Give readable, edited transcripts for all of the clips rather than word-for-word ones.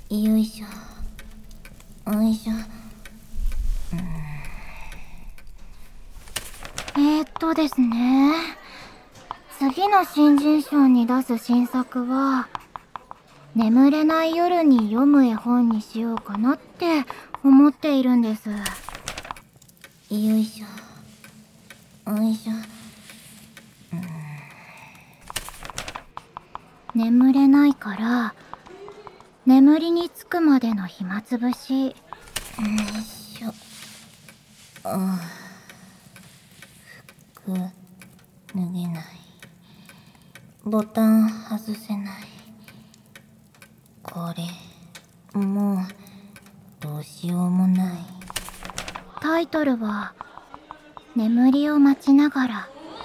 よいしょよいしょ。 ですね、次の新人賞に出す新作は眠れない夜に読む絵本にしようかなって思っているんです。 よいしょよいしょ。 眠れないから眠りにつくまでの暇つぶし。 よいしょ。服脱げない。ボタン外せない。これもうどうしようもない。 タイトルは眠りを待ちながら。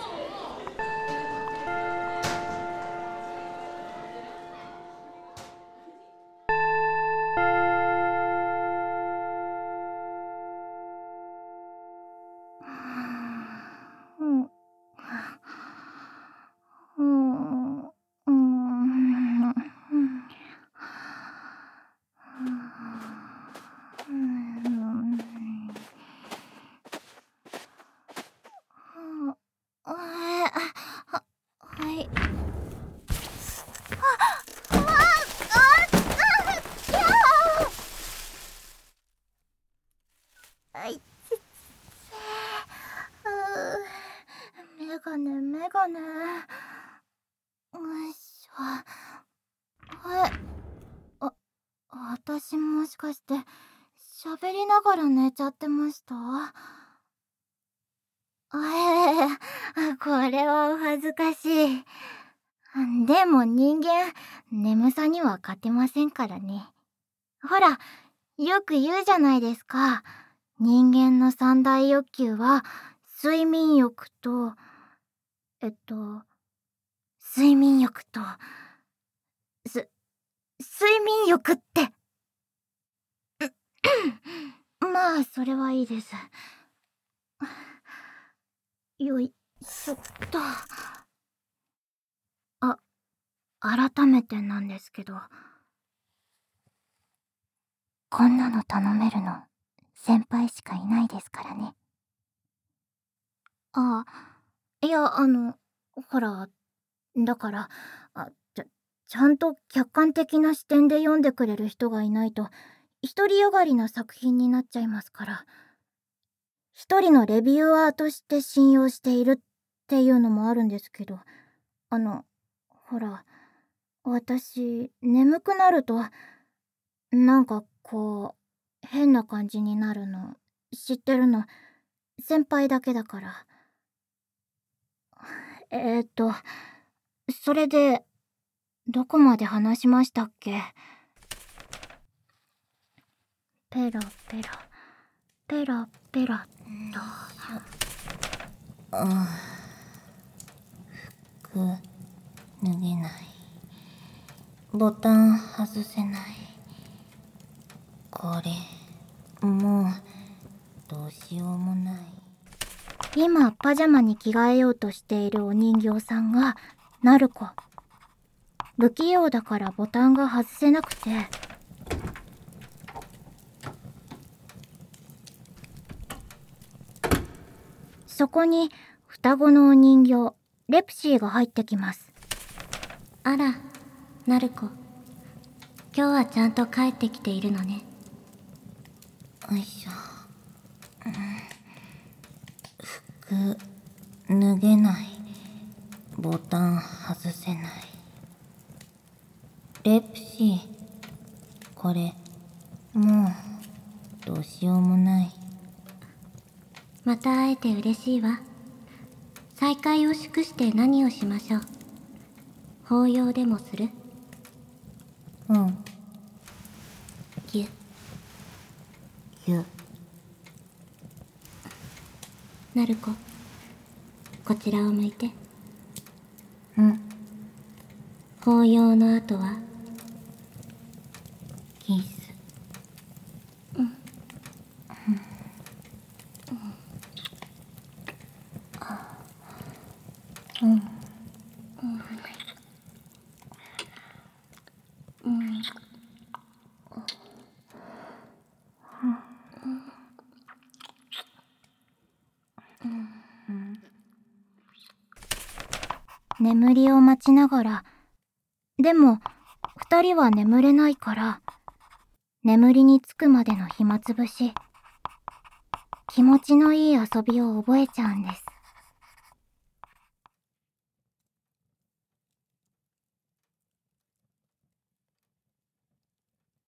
はい。メガネ。よいしょ。私もしかして喋りながら寝ちゃってました？これはお恥ずかしい。でも人間、眠さには勝てませんからね。ほら、よく言うじゃないですか。人間の三大欲求は、睡眠欲と、睡眠欲と、睡眠欲って。まあ、それはいいです。よいしょっと。改めてなんですけど、こんなの頼めるの先輩しかいないですからね。いや、ほら、だから、ちゃんと客観的な視点で読んでくれる人がいないと、独りよがりな作品になっちゃいますから。一人のレビュアーとして信用しているっていうのもあるんですけど、ほら、私、眠くなると、なんかこう、変な感じになるの、知ってるの、先輩だけだから。それで、どこまで話しましたっけ？ペラペラ、ペラペラと。 服脱げない。ボタン外せない。これもうどうしようもない。 今パジャマに着替えようとしているお人形さんがナルコ。不器用だからボタンが外せなくて、そこに双子のお人形レプシーが入ってきます。 あら、ナルコ。今日はちゃんと帰ってきているのね。 よいしょ。服脱げない。ボタン外せない。レプシー、これもうどうしようもない。 また会えて嬉しいわ。再会を祝して何をしましょう。抱擁でもする？ ぎゅぎゅ。 ナルコ、こちらを向いて。抱擁の後はキス。 眠りを待ちながら、でも二人は眠れないから、眠りにつくまでの暇つぶし、気持ちのいい遊びを覚えちゃうんです。